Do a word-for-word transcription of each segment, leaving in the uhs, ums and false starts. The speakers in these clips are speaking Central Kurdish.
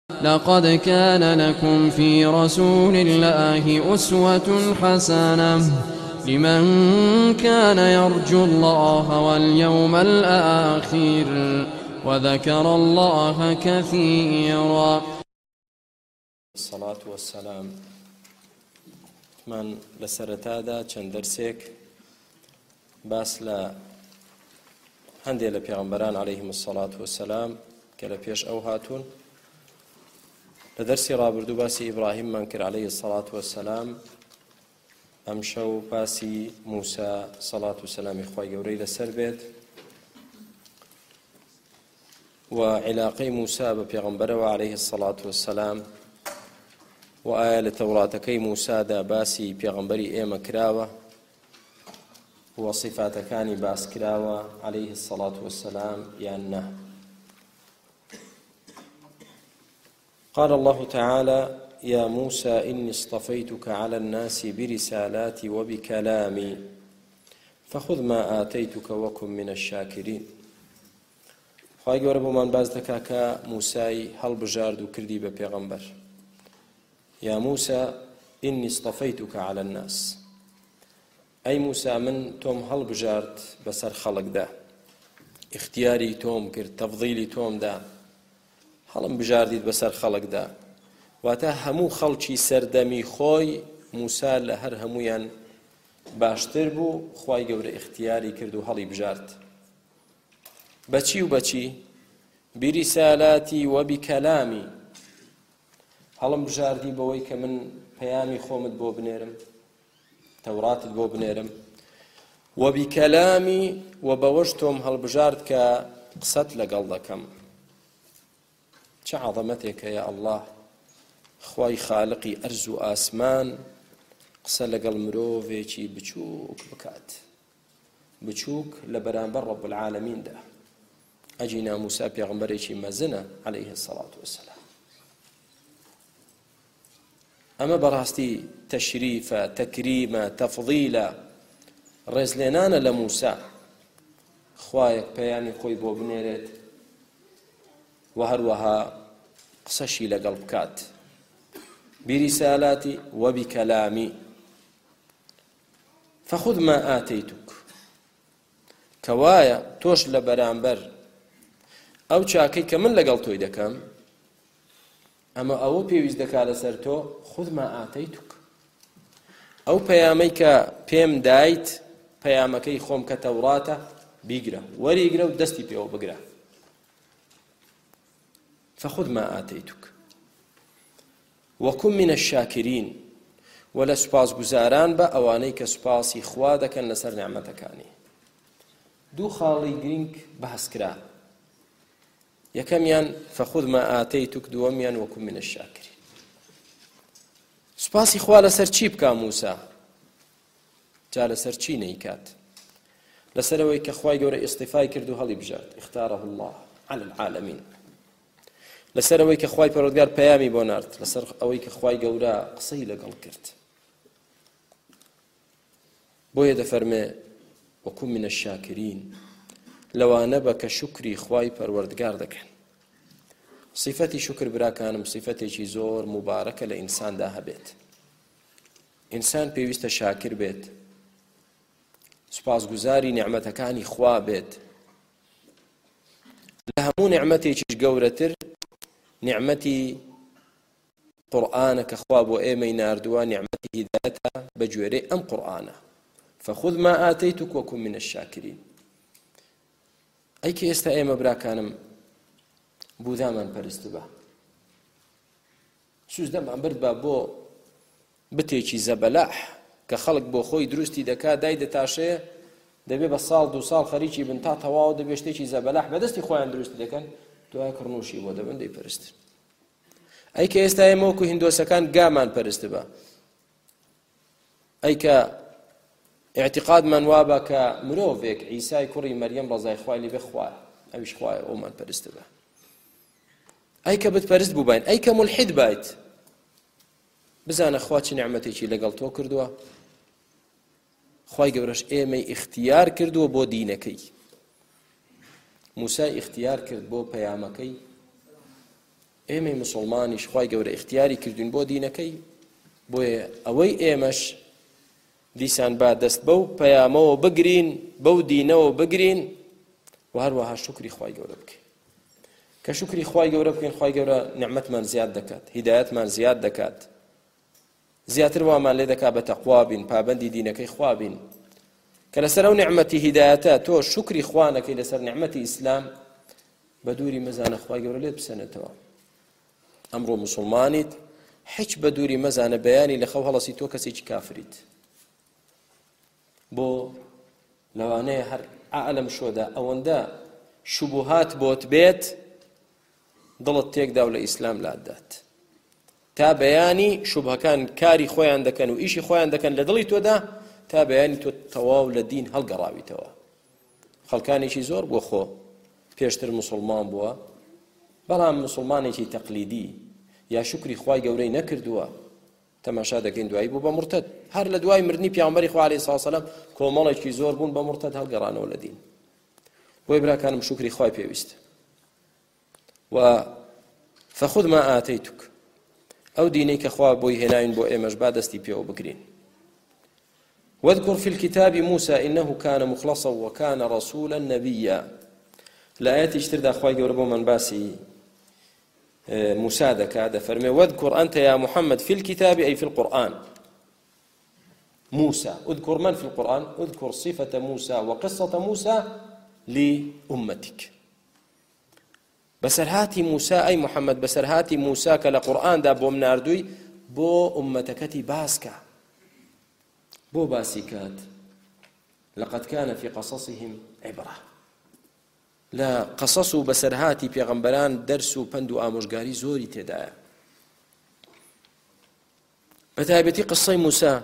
لقد كان لكم في رسول الله أسوة حسنة لمن كان يرجو الله واليوم الآخر وذكر الله كثيرا. الصلاة والسلام. من لسرتادا چەند دەرسێک باس لە هەندێک لە پێغەمبەران عەلەیهیم الصلاة والسلام کە لە پێش ئەو هاتوون. لە دەرسی ڕابردوو باسی ئیبراهیممان کرد عەلەیهی الصلاة والسلام. ئەمشەو باسی موسا صلاة والسلامی خوای گەورەی لەسەر بێت و علاقەی موسا بە پێغەمبەرەوە عەلەیهی الصلاة والسلام و ئایا لە تەوراتەکەی موسادا باسی پێغەمبەری ئێمە کراوە و صفاتەکانی باس کراوە عەلەیهی الصلاة والسلام یان نە. قال الله تعالى: يا موسى إني اصطفيتك على الناس برسالاتي وبكلامي فخذ ما آتيتك وكن من الشاكرين. خواهی گەورە بۆمان باز دەکا کە موسای هەڵبژارد و کردی بە پێغەمبەر. يا موسى إني اصطفيتك على الناس. أي موسى من توم هەڵبژارد بەسەر خەڵکدا، اختیاری تۆم کرد، تەفضیلی تۆم دا، هەڵم بژاردیت بەسەر خەڵکدا. واتە هەموو خەڵکی سەردەمی خۆی موسا لە هەر هەمویان باشتر بوو، خوای گەورە اختیاری کرد و هەڵی بژارد. بەچی و بەچی؟ بریسالاتی و بکەلامی. هەڵم بژاردی بەوەی کە من پەیامی خۆمت بۆ بنێرم، تەوراتت بۆ بنێرم، و بکەلامی و بەوەش تۆم هەڵبژارد کە قسەت لەگەڵ دەکەم. چه عەظەمەتێکە یا ئەڵڵاه، خوای خالقی ئەرز و ئاسمان قسە لەگەڵ مرۆڤێکی بچووک بکات، بچووک لە بەرامبەر ڕەب العالەمیندا. ئەجینا موسا پێغەمبەرێکی مەزنە عەلەیهی الصلاة والسلام. ئەمە بەڕاستی تەشریفە، تەکریمە، تەفضیلە، ڕێزلێنانە لە موسا. خوایەک پەیامی خۆی بۆ بنێرێت و هەروەها قسەشی لەگەڵ بکات. بریسالاتی و بکەلامی فخذ ما ئاتەیتوک. کەوایە تۆش لە بەرامبەر ئەو چاکەی کە من لەگەڵ تۆی دەکەم، ئەمە ئەوە پێویست دەکا لەسەر تۆ، خذ ما ئاتەیتوک. ئەو پەیامەی کە پێم دایت، پەیامەکەی خۆم کە تەوراتە، بیگرە، وەریگرە و دەستی پێوە بگرە. فخذ ما آتيتك وكن من الشاكرين. ولا سپاس گزاران بە ئەوانەی کە سوپاسی خوا دەکەن لەسەر نعمەتەکانی. دوو خاڵی گرنگ بەحس کرا. یەکەمیان فخذ ما آتيتك، دووەمیان وكن من الشاكرين. سوپاسی خوا لەسەر چی بکا موسا؟ جا لەسەر چی نەیکات؟ لەسەر ئەوەی کە خوای گەورە ئیستیفای کرد و هەڵی بژارد، اختاره الله على العالمين. لەسەر ئەوەی کە خوای پەروەردگار پەیامی بۆ نارد، لەسەر ئەوەی کە خوای گەورە قسەی لەگەڵ کرد. بۆیە دەفەرمێ وەکون من الشاکرین، لەوانە بە کە شوکری خوای پەروەردگار دەکەن. صیفەتی شوکر براکانم صیفەتێکی زۆر مبارەکە لە ئینساندا هەبێت. ئینسان پێویستە شاکر بێت، سوپاسگوزاری نعمەتەکانی خوا بێت. لە هەموو نعمەتێکیش گەورەتر نعمەتی قورئانە کە خوا بۆ ئێمەی ناردووە، نعمەتی هیدایەتە بە گوێرەی ئەم قورئانە. فخذ ما آتيتك وكن من الشاكرين. ئەی کە ئێستا ئێمە براکانم بوودامان پەرست بە، سوزدەمان برد بە بۆ بتێکی زەبەلاح کە خەڵک بۆ خۆی دروستی دەکا، دای دەتاشەیە، دەبێ بە ساڵ دو ساڵ خەریکی بن تا تەواو دەبێ شتێکی زەبەلاح بەدەستی خۆیان دروستی دەکەن، دوای کڕنوشی بۆ دەبن دەیپەرستن. ئەی کە ئێستا ئێمە وەکو هیندۆسەکان گامان پەرست بە، ئەی کە اعتقادمان وابە کە مرۆڤێک عیسای کوڕی مەریەم ڕەزای خوای لێ بێ خوایە، ئەویش خوایە، ئەومان پەرست بە. ئەی کە بتپەرست بووبین، ئەی کە مولحید بایت، بزانە خوا چ نعمەتێکی لەگەڵ تۆ کردووە. خوای گەورەش ئێمەی اختیار کردووە بۆ دینەکەی. موسا اختیار کرد بۆ پەیامەکەی ئێمەی مسلمانیش خوای گەورە اختیاری کردوین بۆ دینەکەی بۆیە ئەوەی ئێمەش دیسان با دەست بەو پەیامەوە بگرین بەو دینەوە بگرین و هەروەها شکری خوای گەورە بکەین کە شکری خوای گەورە بکەین خوای گەورە نعمەتمان زیاد دەکات هیدایەتمان زیاد دەکات زیاتر وامان لێ دەکات بە تەقوا بین پابەندی دینەکەی خوا بین کە لەسەر ئەو نعمەتی هیدایەتە تۆ شکری خوا نەکەی لەسەر نعمەتی ئیسلام بە دووری مەزانە خوای گەورە لێت بسەنێتەوە ئەمڕۆ موسڵمانیت هیچ بە دووری مەزانە بەیانی لە خەو هەڵەسی تۆ کەسێکی کافریت بۆ لەوانەیە هەر عالم شۆدا ئەوەندە شوبهات بۆت بێت دڵت تێکدا و لە ئیسلام لادات تا بەیانی شوبهەکان کاری خۆیان دەکەن و ئیشی خۆیان دەکەن لە دڵی تۆدا تا بەیانی تۆ تەواو لە دین هەڵگەڕاویتەوە خەڵکانێکی زۆر بۆ خۆ پێشتر مسلمان بووە بەڵام مسلمانێکی تەقلیدی یا شکری خوای گەورەی نەکردووە تەماشا دەکەین دوایی بوو بە مرتد هەر لە دوای مردنی پیامبەری خوا عەلەیهی سڵاو وسەلام کۆمەڵێکی زۆر بوون بە مرتد هەڵگەڕانەوە لە دین بۆی براکانم شکری خوای پێویستە و فخذ ما آتيتك ئەو دینەی کە خوا بۆی هێناوین بۆ ئێمەش با دەستی پێوە بگرین واذكر في الكتاب موسى إنه كان مخلصا وكان رسولا نبيا لآيات اشتردا خواهي قربو من باسي موسى دكا دفرمي واذكر أنت يا محمد في الكتاب أي في القرآن موسى اذكر من في القرآن اذكر صفة موسى وقصة موسى لأمتك بسرهاتي موسى أي محمد بسرهاتي موسى كلا قرآن دا بو مناردوي بو أمتكتي باسكا بو باسيكات لقد كان في قصصهم عبرة لا قصصوا بسرهاتي پیغمبران درسوا پندو آموشگاری زوري تدايا بتابتي قصة موسى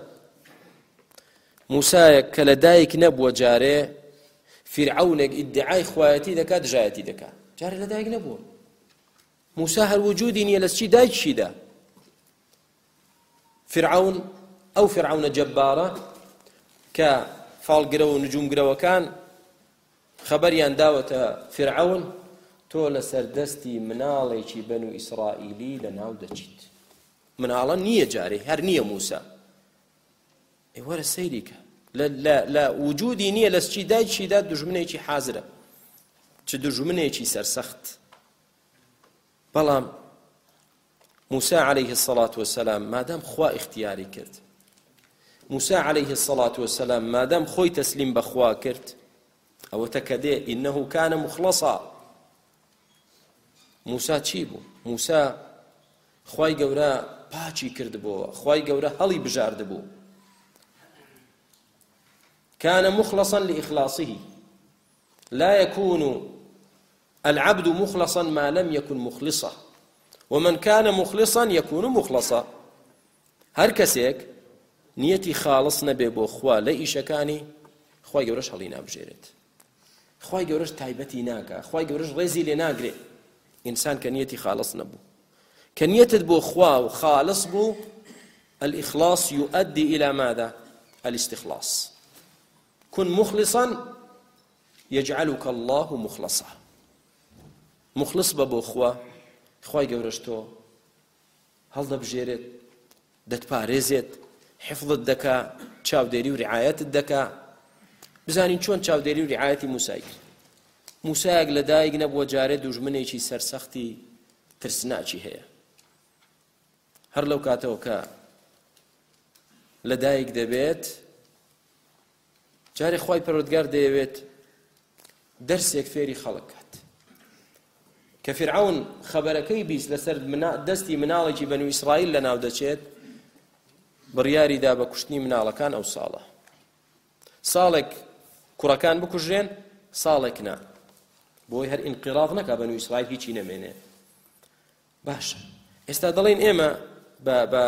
موسى كلدايك نبوة جاري فرعونك ادعاي خواتي دكا دجايتي دكا جاري لدايك نبوة موسى هل وجودي نيلسشي دايك شيدا فرعون أو فرعون جبارة كفال قروا ونجوم قروا كان خبريان داوة فرعون تولى سردستي مناليشي بنو إسرائيلي لناو دجيت منالا نية جاري هر نية موسى اي ولا سيريك لا لا لا وجودي نية لسشي دايج شي داد دجمنيشي حازرة چه دجمنيشي سرسخت بلام موسى عليه الصلاة والسلام ما دام خوا اختياري كرت موسى عليه الصلاة والسلام ما دام خوي تسليم بخوا كرت أو تكدي إنه كان مخلصا موسى تشيبو موسى خواي قورا باچی کرد بو خواي قورا هلي بجارد بو كان مخلصا لإخلاصه لا يكون العبد مخلصا ما لم يكن مخلصا ومن كان مخلصا يكون مخلصا هر كسيك نيتي خالص نبي بو خوا لإيشكاني خواي قورش هلي نابجيرت خواي قورش تايبتي ناكا خواي قورش رزي لناقري إنسان كنيتي خالص نبو كنيتت بو خوا وخالص بو الإخلاص يؤدي إلى ماذا؟ الاستخلاص كن مخلصا يجعلك الله مخلصا مخلص ببو خوا خواي قورشتو هل دبجيرت دت باريزت حفظ الدكا چاوديري ورعاية الدكا بزانين چون چاوديري ورعاية موسى موسى لدايق نبو جاري دجمنيشي سرسختي ترسناچي هي هر لو كاتوكا لدايق دبيت جاري خواي پرودگار ديويت درسيك فيري خلقات كفرعون خبركي بيس لسر منا دستي منالجي بنو إسرائيل لناو دچيت برياري دا بكشتني منالكان أو صالة صالك كركان بكجرين صالك نا بۆی هەر ئینقیراض نەکا بەنو ئیسرائیل هیچی نەمێنێ باشە ئێستا دەڵێن ئێمە بە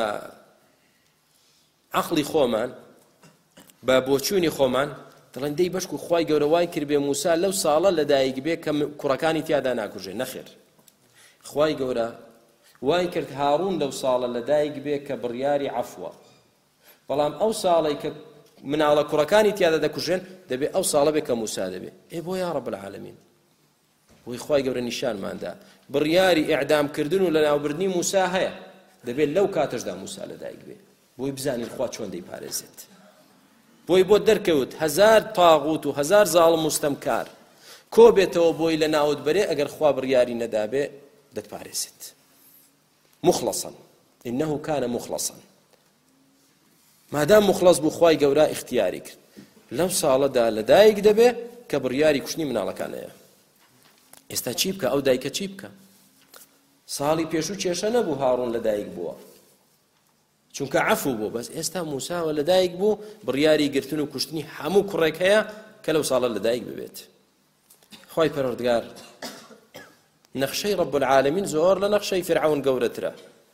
عەقڵی خۆمان بە بۆچوونی خۆمان دەڵێن دەی بەشکو خوای گەورە وای کرد بێ موسا لەو ساڵە لەدایک بێ کە کوڕەکانی تیادا ناکوژێ نەخێر خوای گەورە وای کرد هاڕون لەو ساڵە لەدایک بێ کە بڕیاری عەفوە بەڵام ئەو ساڵی کە مناڵە کوڕەکانی تیادا دەکوژێن دەبێ ئەو ساڵە بێ کە موسا دەبێ ئێ بۆ یا ڕەب العالەمین بۆی خوای گەورە نیشانماندا بڕیاری ئیعدامکردن و لەناوبردنی موسا هەیە دەبێت لەو کاتەشدا موسا لەدایک بێ بۆی بزانین خوا چۆن دەیپارێزێت بۆی بۆ دەرکەوت هەزار تاغوت و هەزار زاڵم مستەمکار کۆ بێتەوە بۆی لە ناوت بەرێ ئەگەر خوا بڕیاری نەدابێ دەتپارێزێت مخلصا إنه كان مخلصا مادام مخلص بوو خوای گەورە اختیاری کرد لەو ساڵەدا لەدایک دەبێ کە بڕیاری کوشتنی مناڵەکانەیە ئێستا چی بکە ئەو دایکە چی بکە ساڵی پێشوو کێشە نەبوو هاڕۆن لەدایک بووە چونکە عەفو بوو بەس ئێستا موساوە لەدایک بوو بڕیاری گرتن و کوشتنی هەموو کوڕێک هەیە کە لەو ساڵە لەدایک ببێت خوای پەروەردگار نەخشەی رب العالمین زۆر لە نەخشەی فرعون گەورەترە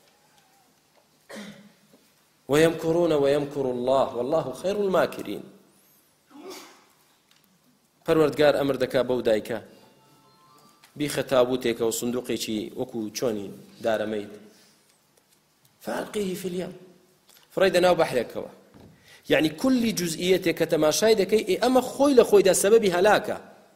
ويمكرون ويمكر الله والله خير الماكرين پەروەردگار ئەمر دەکا بەو دایکە بیخە تابوتێکە و سندوقێکی وەکو چۆنی دارەمەیت فألقيه في اليم فڕی دەناو بەحرێکەوە يعني كل جزئيتێک کە تەماشای دەکەی ئەمە خۆی لە خۆیدا سەبەبی هەلاکە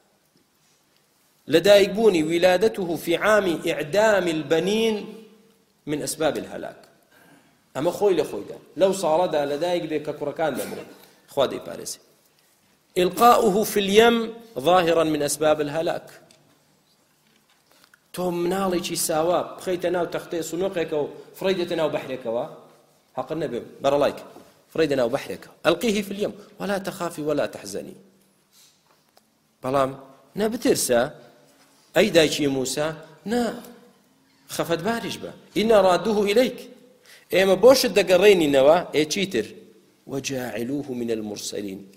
لەدایک بوونی ولادته في عام إعدام البنين من أسباب الهلاك ئەمە خۆی لە خۆیدا لەو ساڵەدا لەدایک بێ کە کوڕەکان دەمرن خوا دەیپارێزێ إلقاؤه في اليم ظاهرا من أسباب الهلاك تۆ مناڵێکی ساوا بخەیتە ناو تەختەی سنووقێکە و فڕیدێتە ناو بەحرێکەوە حەقن نەبێ بەرەڵایکە فڕیدە ناو بەحرێکەوە ألقيه في اليم ولا تخافي ولا تحزني بەڵام نەبترسە ئەی دایکی موسا نا خەفەت باریش بە إنا رادوه إليك ئێمە بۆشت دەگەڕێنینەوە ئێ چیتر وجاعلوه من المرسلين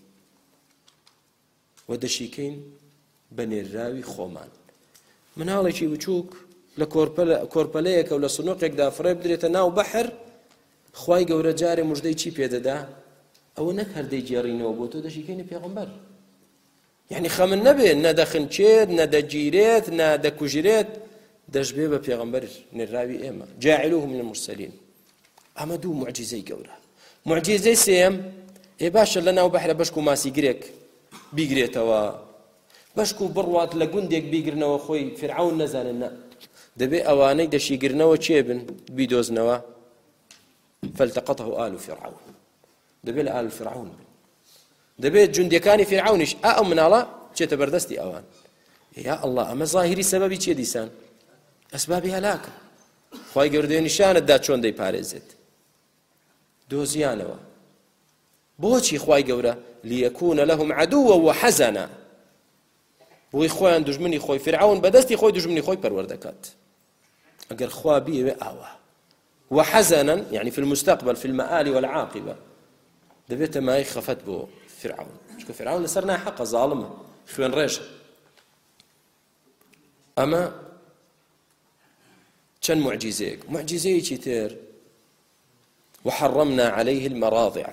ودەشیکەین بە نێراوی خۆمان مناڵێکی بچووک لە کۆرپەلەیەکە و لە سنووقێکدا فڕێ بدرێتە ناو بەحر خوای گەورە جارێ موژدەی چی پێدەدا ئەوە نەک هەردەی جێڕینەوە بۆ تۆ دەشیکەینە پێغەمبەر یعنی خەمن نەبێ نەدەخنچێت نەدەگیرێت نەدەکوژرێت دەشبێ بە پێغەمبەر نێراوی ئێمە جاعلوه من المرسلين ئەمە دوو معجزەی گەورە معجزەی سێم ئێ باشە لە ناو بەحرە بەشک و ماسی گرێک بیگرێتەوە بەشک و بڕوات لە گوندێک بیگرنەوە خۆی فرعون نەزانن نە دەبێ ئەوانەی دەشیگرنەوە چێ بن بیدۆزنەوە فالتقطه آل فرعون دەبێ لە آل فرعون بن دەبێت جوندەکانی فرعونیش ئا ئەو مناڵە چێتە بەردەستی ئەوان یا ئەڵڵا ئەمە ظاهری سەبەبی چیە دیسان ئەسبابی هەلاکە خوای گەورە نیشانتدا چۆن دەیپارێزێت دۆزیانەوە بۆچی خوای گەورە ليكون لهم عدوا وحزنا بۆی خۆیان دژمنی خۆی فرعون بەدەستی خۆی دژمنی خۆی پەروەردە دەکات ئەگەر خوا بیەوێ ئاوە وحزنا يعني في المستقبل في المآل والعاقبة دەبێتە مای خەفەت بۆ فرعون چونکە فرعون لەسەر ناحەقە زاڵمە خوێن ڕێژە ئەمە چەند معجزەیەک معجزەیەکی تر وحرمنا عليه المراضع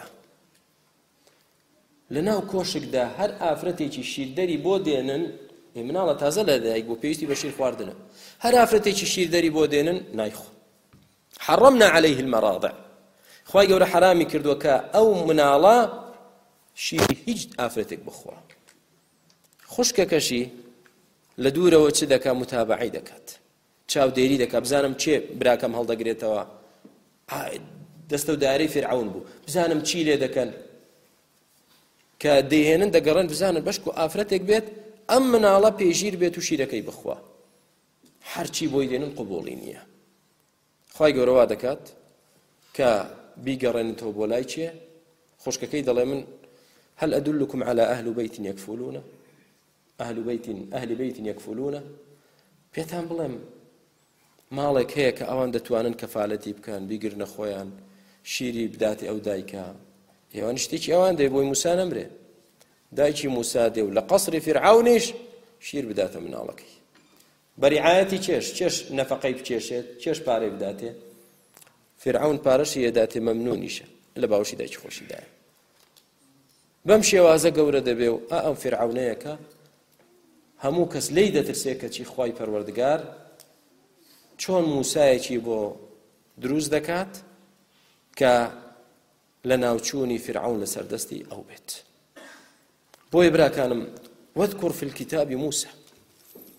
لەناو کۆشکدا هەر ئافرەتێکی شیردەری بۆ دێنن مناڵە تازە لەدایک بۆ پێویستی بە شیر خواردنە هەر ئافرەتێکی شیردەری بۆ دێنن نایخۆ حرمنا عليه المراضع خوای گەورە حرامی کردووە کە ئەو مناڵە شیری هیچ ئافرەتێک بخوا خوشکەکەشی لە دوورەوە چ دەکا متابعی دەکات چاودێری دەکات بزانم چێ براکەم هەڵدەگرێتەوە دەستە و دارەی فرعون بوو بزانم چی لێ دەکەن کە دەیهێنن دەگەڕن بزانن بەشک و ئافرەتێک بێت ئەم مناڵە پێژیر بێت و شیرەکەی بخوا هەرچی بۆی دێنن قبوڵی نییە خوای گەورە وا دەکات کە بیگەڕێنێتەوە بۆ لای چیە خوشکەکەی دەڵێ من هل أدلكم على أهل بيت يكفلونه أهل بيت أهل بيت يكفلونه پێتان بڵێم ماڵێک هەیە کە ئەوان دەتوانن کەفالەتی بکەن بیگرنە خۆیان شیری بداتێ ئەو دایکە ئێوان شتێکی ئەوان دەی بۆی موسا نەمرێ دایکی موسا دێ و لە قەسری فرعونیش شیر بداتە مناڵەکەی بەریعایەتی چێش چێش نەفەقەی بچێشێت چێش پارەی بداتێ فرعون پارەشی ئێداتێ مەمنونیشە لە باوشی دایکی خۆشیدایە بەم شێوازە گەورە دەبێ و ئا ئەم فرعونەیەکە هەموو کەس لێی دەترسێ کە چی خوای پەروەردگار چۆن موسایەکی بۆ دروست دەکات کە لە ناوچوونی فرعون لە سەردەستی ئەو بێت بۆیە براکانم واذكر في الكتاب موسى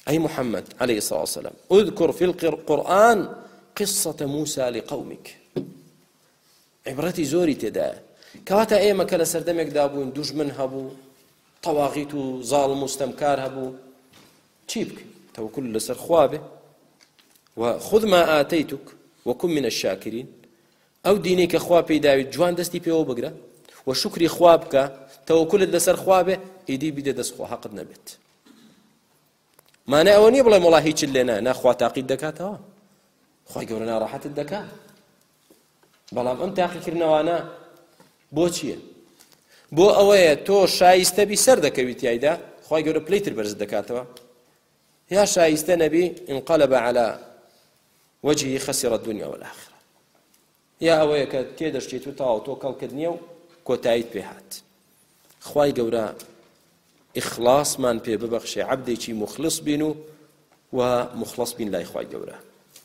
أي محمد عليه الصلاة والسلام اذكر في القرآن قصة موسى لقومك عبرتي زوري تدا كواتا ايما كلا سردمك دابون دجمن هبو طواغيت ظالم مستمكار هبو تشيبك توكل لسر خوابه وخذ ما آتيتك وكن من الشاكرين أو دينيك خوابي داوي جوان دستي بيو بقرا وشكري خوابك توكل لسر خوابه إيدي بيدي دس خوا حقد نبت ما نأوني بلا والله هيك لنا ناخوا تعقيد دكاتها خوي قولنا راحة الدكات بەڵام ئەم تاقیکردنەوانە بۆ چییە؟ بۆ ئەوەیە تۆ شایستە بی سەر دەکەوی تایدا خوای گەورە پلەیتر بەرز دەکاتەوە یا شایستە نەبی انقلب على وجهه خسر الدنيا والآخرة یا ئەوەیە کە تێدەشتێت و تاو تۆ کەڵکرد نییە و کۆتاییت پێ هات خوای گەورە ئیخلاسمان پێ ببەخشێ عەبدێکی مخلص بین و و مخلص بین لای خوای گەورە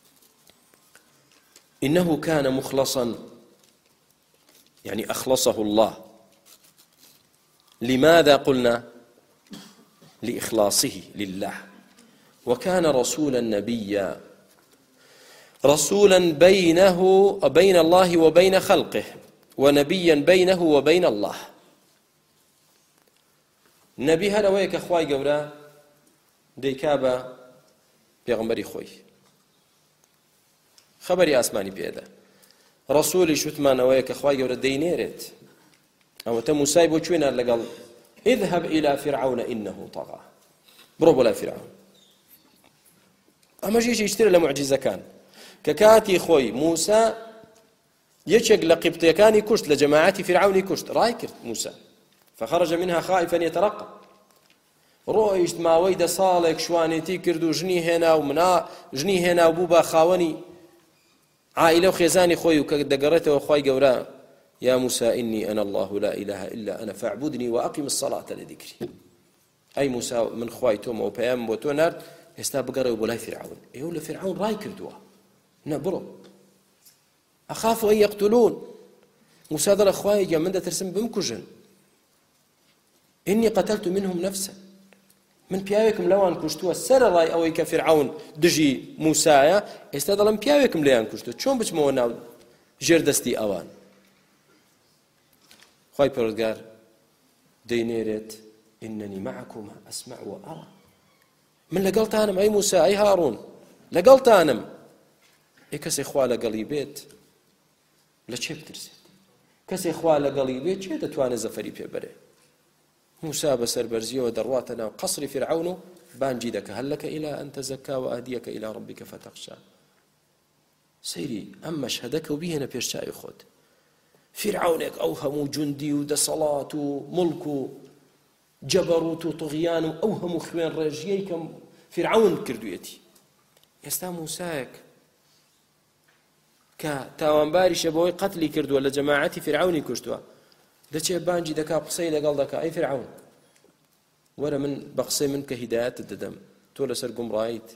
إنه كان مخلصا يعني أخلصه الله لماذا قلنا لإخلاصه لله وكان رسولا نبيا رسولا بينه بين الله وبين خلقه ونبيا بينه وبين الله نبي هذا ويك أخواي قورا ديكابا بيغمبري خوي خبري آسماني بيدا رسولي شتمان ويك أخواي قورا دينيرت أو تموساي بوشوينار لقال اذهب إلى فرعون إنه طغى برو لا فرعون أما جيش يشتري لمعجزة كان ككاتي خوي موسى يشق لقبطي كان يكشت لجماعة فرعون يكشت رايكرت موسى فخرج منها خائفا يترقب رؤيشت ما ويد صالك شوانيتي كردو جني هنا ومنا جني هنا وبوبا خاوني عائلة وخيزاني خوي وكدقرته وخوي قورا يا موسى إني أنا الله لا إله إلا أنا فاعبدني وأقم الصلاة لذكري أي موسى من خواي توما وبيام وتونار يستا بقرا وبولاي فرعون يقول فرعون راي كردوا نبرو أخاف أن يقتلون موسى ذا أخواي جا من دا ترسم بمكجن إني قتلت منهم نفسا من بياوكم لوان كشتوا سر راي أو كفرعون دجي موسى استدلم بياوكم ليان كشتوا شون بتمو ناو جردستي أوان خواي پروردگار دينيرت إنني معكم أسمع وأرى من لقلت أنم أي موسى أي هارون لقلت أنم إيه كسي خواه لقلي بيت لچه بترسد كسي خواه لقلي بيت چه دتواني زفري بيبره موسى بسر برزيه ودرواتنا قصر فرعون بانجي دك هل لك إلى أن تزكى وأهديك إلى ربك فتخشى سيري أما شهدك وبيهنا بيرشاي خود فرعونك أوهم جندي ودا صلاة وملك جبروت وطغيان وأوهم خوين رجيكم فرعون كردويتي يستا موساك كتاوانباري شبوي قتلي كردو ولا جماعتي فرعوني كشتوا دچه بانجي دكا قصي لقال دكا أي فرعون ولا من بقصي منك هدايات الددم تولا سر قمرايت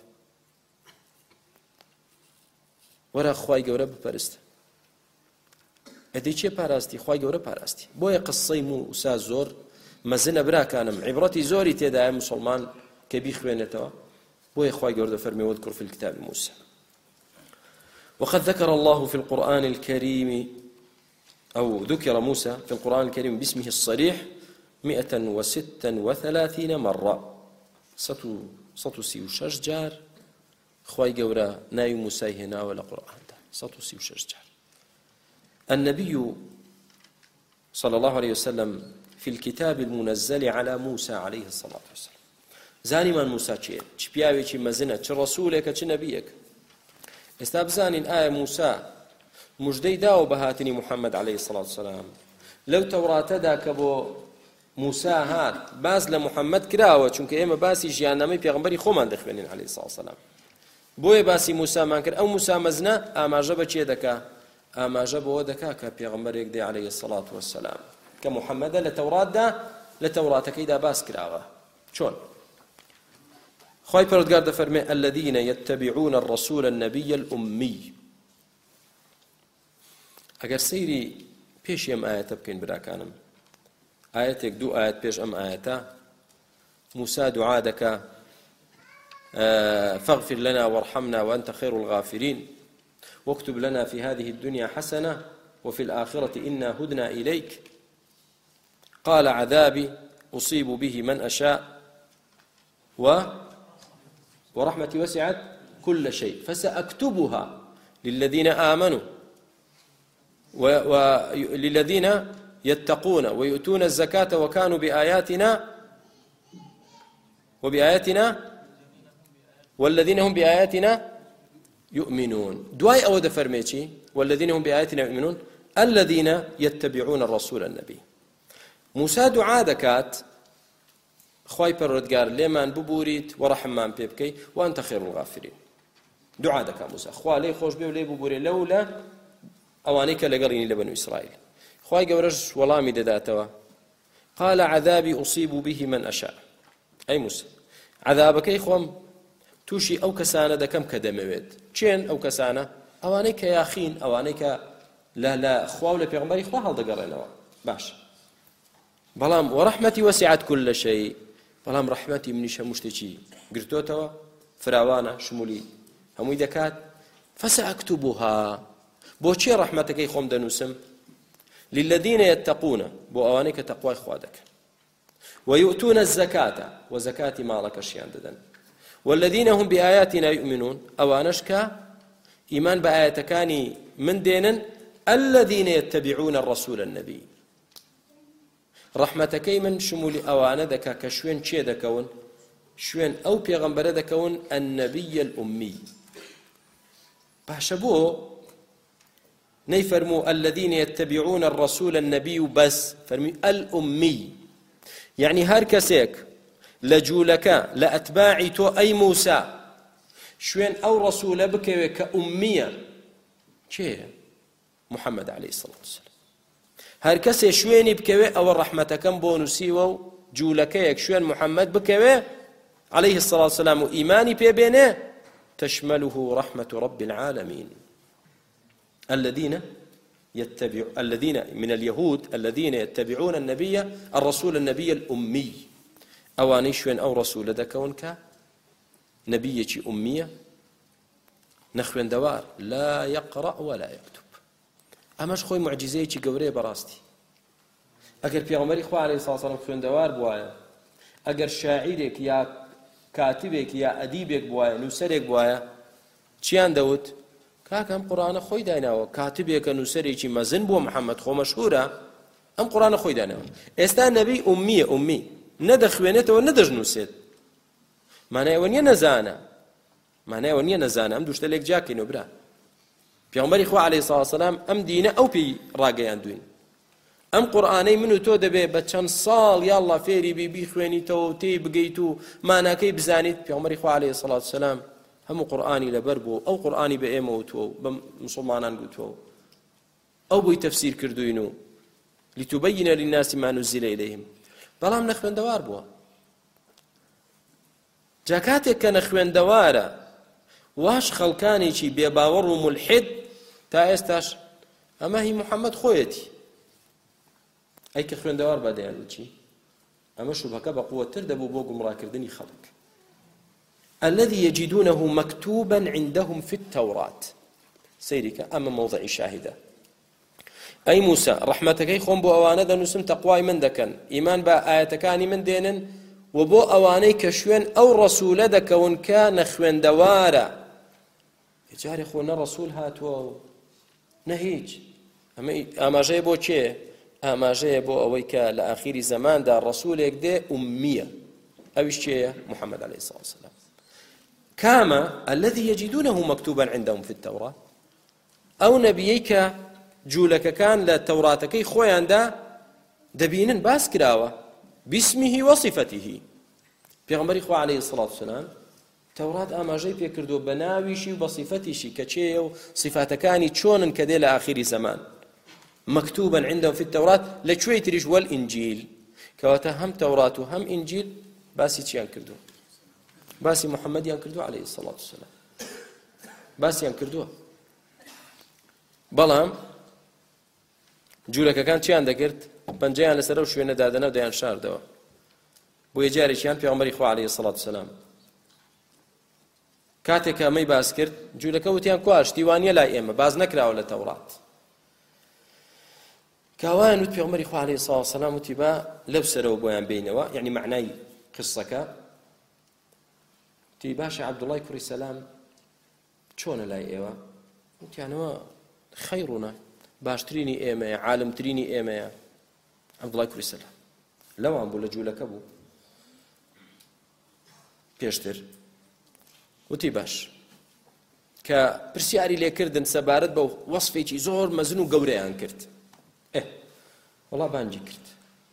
ولا خواي قورا بپرست ئەدەی چێ پاراستی خوای گەورە پاراستی بۆیە قسەی موسا زۆر مەزنە براکانم عیبرەتی زۆری تێدایە موسڵمان کە بیخوێنێتەوە بۆیە خوای گەورە دەفەرمێ واذكر في الكتاب موسى وقد ذكر الله في القرآن الكريم أو ذكر موسى في القرآن الكريم باسمه الصريح مئة وستة وثلاثين مرة ستو ستو سي وشش جار خوای گەورە ناوی موسای هێناوە لە قورئاندا ستو سي وشش جار النبي صلى الله عليه وسلم في الكتاب المنزل على موسى عليه الصلاة والسلام زاني من موسى چه چ پیاوی چ مزنه چ رسولك چ نبيك استابزانين آية موسى مجدي داو بهاتني محمد عليه الصلاة والسلام لو توراة دا كبو موسى هات باز لمحمد كراوة چونك ايما باسي جيانامي پیغمبري خومان دخوانين عليه الصلاة والسلام بوي باسي موسى مانكر او موسى مزنه اما جبه چه دكا ئاماژە بۆ دەکا کە پێغەمبەرێک دێ عەلەیهی السەڵات وەسەلام کە محەممەدە لە تەوراتدا لە تەوراتەکەیدا باس کراوە چۆن خوای پەروەردگار دەفەرمێ الذين يتبعون الرسول النبي الأمي ئەگەر سەیری پێش ئەم ئاەتە بکەین براکانم ئاەتێک دوو ئاەت پێش ئەم ئاەتە موسا دوعا دەکا فاغفر لنا وارحمنا وأنت خير الغافرين واكتب لنا في هذه الدنيا حسنة وفي الآخرة إنا هدنا إليك. قال عذابي أصيب به من أشاء و ورحمتي وسعت كل شيء فسأكتبها للذين آمنوا وللذين يتقون ويؤتون الزكاة وكانوا بآياتنا وبآياتنا والذين هم بآياتنا يؤمنون. دواي أود فرميتي والذين هم بآياتنا يؤمنون الذين يتبعون الرسول النبي. موسى دعاء دكات خواي پروردگار لمن ببوريت ورحمان بيبكي وأنت خير الغافرين. دعاء دكا موسى خوا لي خوش بي ولي ببوري لولا أوانيك لقريني لبنو إسرائيل. خواي قورج ولامي دداتوا قال عذابي أصيب به من أشاء. أي موسى عذابك يخوم توشي أو كسانة دكم كدمويد چين أو كسانة أوانيك ياخين أوانيك لا لا خوا ولا بيغمبري خوا هل دقرينوا باش بلام ورحمتي وسعت كل شيء. بلام رحمتي منيش مشتكي قرتوتوا فراوانا شمولي هموي دكات فسأكتبها بوچي رحمتك يخوم دنوسم للذين يتقون بو أوانيك تقوى إخوادك ويؤتون الزكاة وزكاة مالك شيان ددن والذين هم بآياتنا يؤمنون أوانشك إيمان بآياتكاني من دينن الذين يتبعون الرسول النبي. رحمتكي من شمول أوانا دكا كشوين چه دكون شوين أو بيغمبر دكون النبي الأمي باشبو نيفرمو الذين يتبعون الرسول النبي بس فرمي الأمي يعني هر كسيك لجولك لأتباعي تو أي موسى شوين أو رسول بك كأمية چه محمد عليه الصلاة والسلام هر كسي شويني بكوي أو رحمتكم بونسيو جولكيك شوين محمد بكوي عليه الصلاة والسلام إيماني بيبينه تشمله رحمة رب العالمين. الذين يتبع الذين من اليهود الذين يتبعون النبي الرسول النبي الأمي أواني شوين أو رسول دكونك نبيك أمية نخوين دوار لا يقرأ ولا يكتب. ئەمەش خۆی معجزەیەکی گەورەیە بەڕاستی. ئەگەر پێغەمبەری خوا عەلەیهی سڵاو سەلام خوێندەوار بووایە ئەگەر شاعیرێک یا کاتبێک یا ئەدیبێک بووایە نووسەرێک بووایە چیان دەوت کاکە ئەم قورئانە خۆی دایناوە کاتبێکە نووسەرێکی مەزن بووە محەممەد خۆ مەشهورە ئەم قورئانە خۆی دایناوە. ئێستا نەبی ئومیە ئومی نەدەخوێنێتەوە نەدەژنووسێت مانایەوە نییە نەزانە مانایەوە نییە نەزانە ئەم دووشتە لێک جاکەینەوە برا. پێغەمبەری خوا عەلەیهی سڵاو سەلام ئەم دینە ئەو پێی ڕاگەیاندوین ئەم قورئانەی من و تۆ دەبێ بە چەند ساڵ یاڵڵا فێری بی بیخوێنیتەوە و تێی بگەیت و ماناکەی بزانیت. پێغەمبەری خوا عەلەیهی سڵاو سەلام هەموو قورئانی لەبەر بوو ئەو قورئانی بە ئێمە وتووە و بە موسڵمانان گوتووە ئەو بۆی تەفسیر کردوین و لتبين للناس ما نزل إليهم. بەڵام نەخوێندەوار بووە. جا کاتێک کە نەخوێندەوارە واش خەڵکانێکی بێباوەڕ و مولحید تا ئێستاش ئەمە هی محەممەد خۆیەتی ئەی کە خوێندەوار بەدەیان چی ئەمە شوبهەکە بە قووەتر دەبوو بۆ گومڕاکردنی خەڵک. الذي يجدونه مكتوبا عندهم في التوراة سيرك أما موضع شاهدة. أي موسى رحمتك يخون بو أوانا دنسم تقواي من دكن إيمان بآياتكاني من دينن وبو أواني كشوين أو رسول دكون كان خوين دوارا يجاري خونا رسول هاتوا نهيج أما أما جاي بو چه أما جاي بو أويك لآخر زمان دا الرسول يكده أمية أويش چه محمد عليه الصلاة والسلام. كاما الذي يجدونه مكتوبا عندهم في التوراة أو نبيك جولك كان لتوراتكي خويان دا دبينن باس كراوة باسمه وصفته. پیغمبری خوا عليه الصلاة والسلام توراة آماجي بيكردو بناويشي وبصفتيشي كچه و صفاتكاني چونن كده لآخر زمان مكتوبا عندهم في التوراة لچوي تريش والإنجيل كواتا هم توراة هم إنجيل باسي چيان كردو باسي محمد يان كردو عليه الصلاة والسلام باسي يان كردو بلام جولەکەکان چیان دەکرد پەنجەیان لەسەر و شوێنە دادەنە و دەیان شاردەوە بۆ یەجارێکیان پێغەمبەری خوا عەلەیهی سەڵات وسەلام کاتێک ئەمەی باس کرد جوولەکە وتیان کو شتیوانیە لای ئێمە باز نەکراوە لە تەورات کاوایان وت پێغەمبەری خوا عەلەیهی سڵاو وسەلام وتی با لەو سەرەوە بۆیان بینەوە یعنی معنای قسەکە وتی باشە عەبدوڵای کوڕی سەلام چۆنە لای ئێوە وتیانەوە خەیڕونە باشترینی ئێمەیە عالمترینی ئێمەیە عەبدوڵای کوڕی سەلام لەوان بوو لە جوولەکە بوو پێشتر وتی باش کە پرسیاری لێکردن سەبارەت بە وەسفێکی زۆر مەزن و گەورەیان کرد ئێ وەڵا بانگی کرد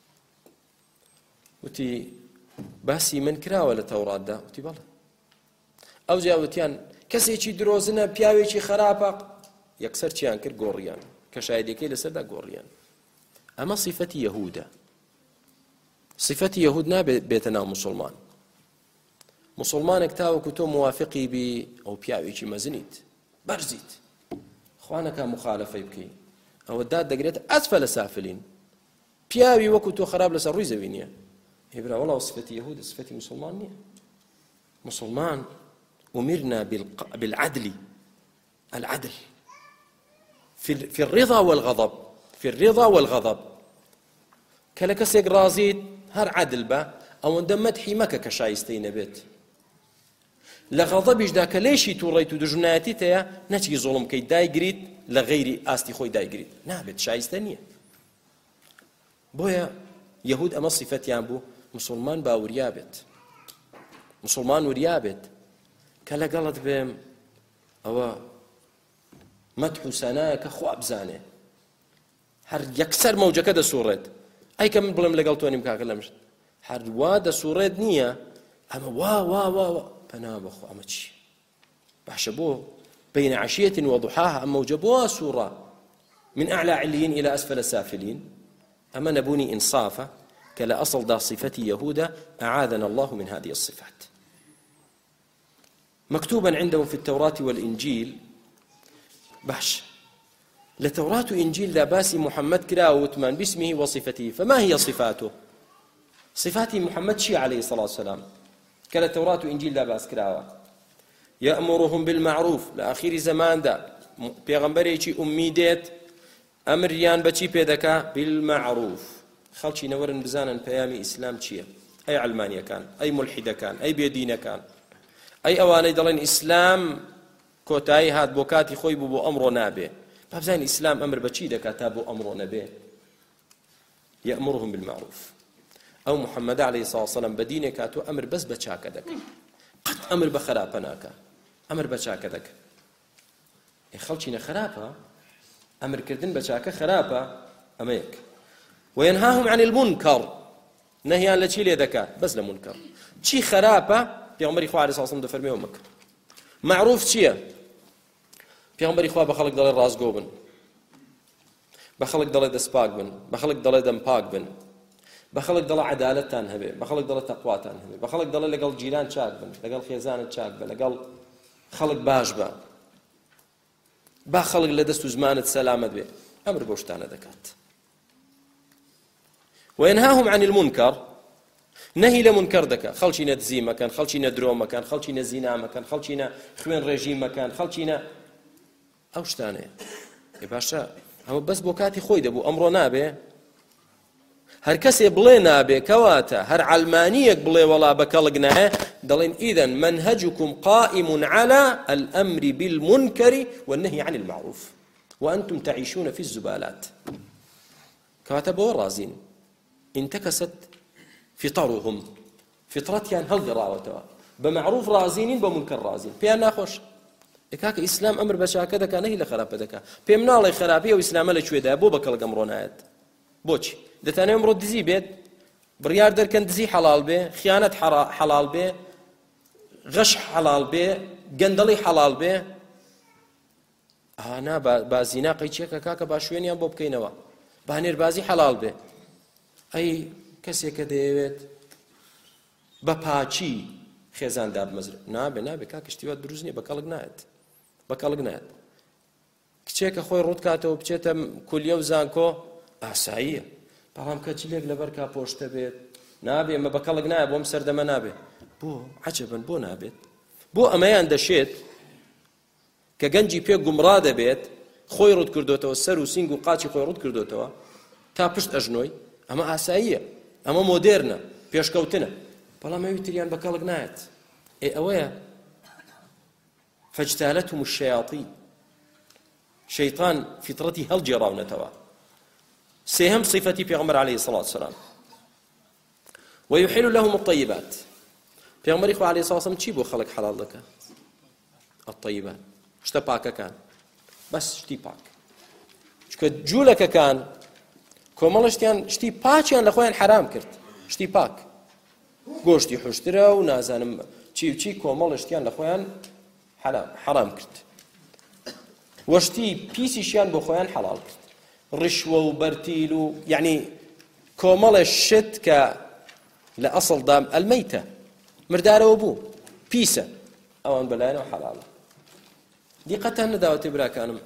وتی باسی من کراوە لە تەوراتدا وتی بەڵێ ئەو جاوتیان کەسێکی درۆزنە پیاوێکی خراپە یەکسەر چیان کرد گۆڕیان کە شایدەکەی لەسەردا گۆڕیان ئەمە صیفەتی یەهودە صیفەتی یەهود نابێت بێتە ناو موسڵمان مسلمانێک تاوەکو تۆ موافقی بی ئەو پیاوێکی مەزنیت بەرزیت خوانەکە مخالەفەی بکەی ئەوە داد دەگرێت ئەسفە لە سافلین پیاوی وەکو تۆ خراپ لەسەر ڕووی زەوی نییە هێبرا وەڵاو صفەتی یەهود صفەتی مسلمان نییە مسلمان أمرنا بالعدل العدل في في الرضا والغضب في الرضا والغضب كلا كسيك رازيد هر عدل با أو اندمت حيمك كشايستين بيت لغضبش داك ليشي توريتو دجناتي تيا نتي ظلم كي داي جريت لغيري آستي خوي داي جريت نابت شايستانية بويا يهود أما صفات يانبو مسلمان باوريابت مسلمان وريابت كلا قلت بهم أو مدح سنايا كخو أبزانه هر يكسر موجة كده سورة أي كم بلهم لقلتوني مكاكلمش هر وادا سورة نية أما وا وا وا وا بنا بخو أما تشي بحشبوه بين عشية وضحاها أما وجبوها سورة من أعلى عليين إلى أسفل سافلين أما نبوني إنصافة كلا أصل دا صفتي يهودا أعاذنا الله من هذه الصفات مكتوبا عندهم في التوراة والإنجيل بحش لتوراة وإنجيل لا باسي محمد كراو وثمان باسمه وصفته فما هي صفاته صفات محمد شي عليه الصلاة والسلام كلا توراة وإنجيل لا باس كراو يأمرهم بالمعروف لآخر زمان دا بيغمبري شي أمي ديت أمريان بچي بيدكا بالمعروف خلشي نورن بزانا بيامي إسلام شيء أي علمانية كان أي ملحدة كان أي بيدينة كان أي أواني دلين إسلام كوتاي هاد بوكاتي خوي بو أمر نابه بابزين إسلام أمر بچي دكا تابو أمر نابه يأمرهم بالمعروف أو محمد عليه الصلاة والسلام بدينه كاتو أمر بس بچاك دك قد أمر بخرابناك أمر بچاك دك خلشينا خرابة أمر كردن بچاك خرابة أميك وينهاهم عن المنكر نهيان لشي ليدكا بس لمنكر شي خرابة پیغمبر خدا علیه الصلاه و فرمیو مک معروف چیه پیغمبر خدا بخلق دل رازگو بن بخلق دل دسپاک بن بخلق دل دم پاک بن بخلق دل عدالت تان هبه بخلق دل تقوا تان هبه بخلق دل لقل جيران چاک بن لقل خيزان چاک بن لقل خلق باش با بخلق لدست زمانه سلامت به امر بوشتانه دکات وينهاهم عن المنكر نهي لمنكر دكا خلشينا دزي مكان خلشينا درو مكان خلشينا زنا مكان خلشينا خوين ريجيم مكان خلشينا اوشتانه اي باشا هم بس بوكاتي خوي دبو امرو نابه هر كسي بلي نابه كواتا هر علمانيك بلي ولا بكلقنا دلين اذن منهجكم قائم على الامر بالمنكر والنهي عن المعروف وانتم تعيشون في الزبالات كواتا بو رازين انتكست فطرهم فطرتيان هل دراوتها بمعروف رازين بمنكر رازين بيان ناخوش إكاك إسلام أمر بشاكة دكا نهي لخراب دكا بيمنا الله خرابية وإسلام الله شوية بو بكالق أمرونات بوش دتاني أمرو دزي بيت بريار در كان دزي حلال بي خيانة حلال بي غش حلال بي قندلي حلال بي أنا بازينا قيتشيكا كاكا باشوين يان بو بكينوا بانير بازي حلال بي أي کەسێکە دەیەوێت بە پاچی خێزان دابمەزرێت نابێ نابێ کاکشتیوە دروست نییە بەکەڵک نایەت بەکەڵک نایەت کچێکە خۆی ڕوت کاتەوە بچێتە کولیە و زانکۆ ئاساییە بەڵام کەچلێک لەبەر کا پۆشتە بێت نابێ ئەمە بەکەڵک نایە بۆم سەردەمە نابێ بۆ عەجەبن بۆ نابێت بۆ ئەمەیان دەشێت کە گەنجی پێ گومڕا دەبێت خۆی ڕوت کردوتەوە سەر و سینگ و قاچی خۆی ڕوت کردوتەوە تا پشت ئەژنۆی ئەمە ئاساییە ئەمە مۆدێرنە پێشکەوتنە بەڵام ئەوی تریان بە کەڵک نایەت ئێ ئەوەیە فاجتالتهم الشياطين شەیطان فیترەتی هەڵگێڕاونەتەوە سێهەم صفەتی پێغەمبەر عەلەیهی الصلاة والسلام ويحل لهم الطيبات پێغەمبەری خوا عەلەیهی الصلاة والسلام چی بۆ خەڵک حەڵال دەکات الطيبات شتە پاکەکان بەس شتی پاک چونکە جوولەکەکان کۆمەڵشتیان شتی پاچیان لە خۆیان حرام کرد شتی پاک گۆشتی حوشترە و نازانم چی و چی کۆمەڵشتیان لە خۆیان حرام کرد وەشتی پیسیشیان بۆ خۆیان حەڵال کرد ڕشوە و بەرتیل و یعنی کۆمەڵە شت کە لە ئەسڵدا ئەلمەیتە مردارەوە بوو پیسە ئەوان بەلایەنەوە حەڵالە دیقەتان نەداوەتێ براکانم